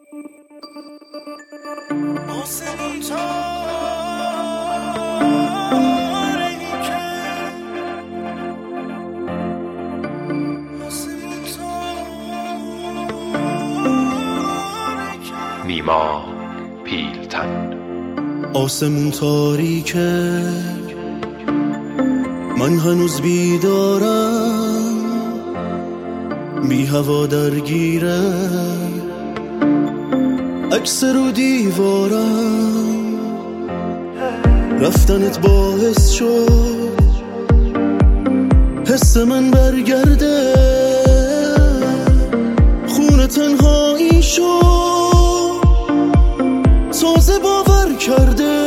آسمون تاریکه آسمون تاریکه نیما پیلتن. آسمون تاریکه، من هنوز بیدارم، بی هوا درگیره عکس رو دیوارم. رفتنت باعث شد حس من برگرده، خونه تنهایی شد تازه باور کرده،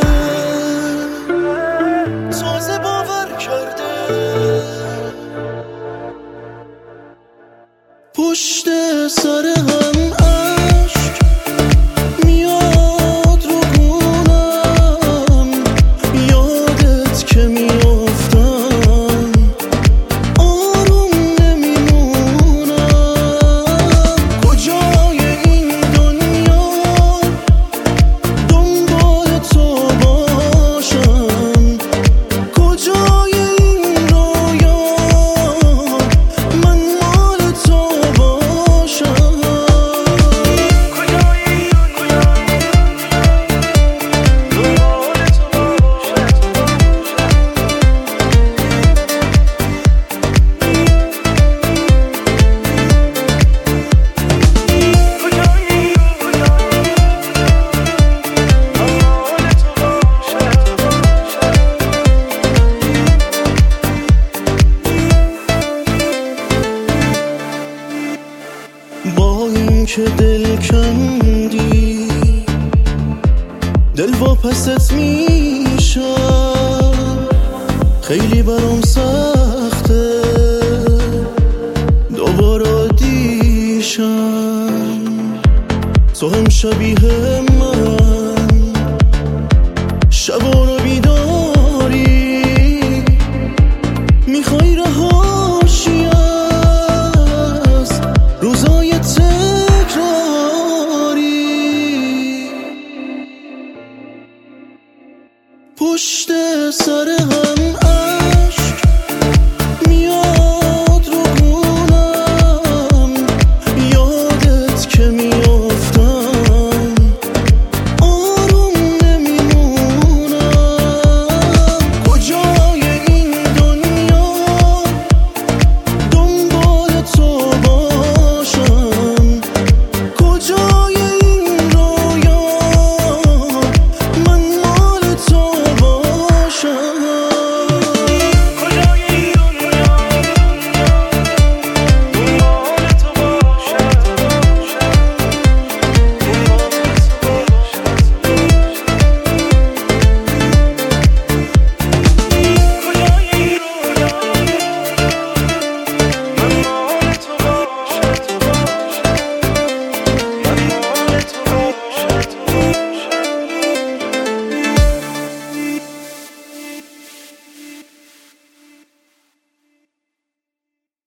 تازه باور کرده. پشت سر هم عشق میاد رو گونم، یادت که میافتم آروم نمیمونم. کجای این دنیا دنبال تو باشم، کجای این رویا من مال تو باشم. کجای این دنیا دنبال تو با این که دل کندی دل واپست میشم، خیلی برام سخته دوباره دیشم. تو هم شبیه من شبا رو بیداری، میخوای رهاشی از روزای تکراری. پشت سر هم